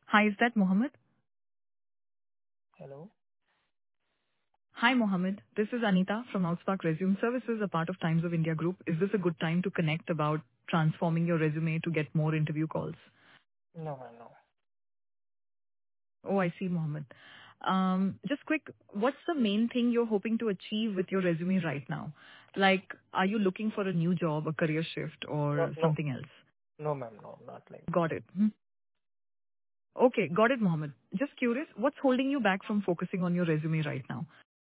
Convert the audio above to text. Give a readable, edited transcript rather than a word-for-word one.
Hi, is that Mohammed? Hello? Hi, Mohammed. This is Anita from Outspark Resume Services, a part of Times of India Group. Is this a good time to connect about transforming your resume to get more interview calls? No, ma'am, no. Oh, I see, Mohammed. Just quick, what's the main thing you're hoping to achieve with your resume right now? Like, are you looking for a new job, a career shift, No, or no, something else? no, ma'am, no, not like that. Got it. Okay, got it, Mohammed. Just curious, what's holding you back from focusing on your resume right now?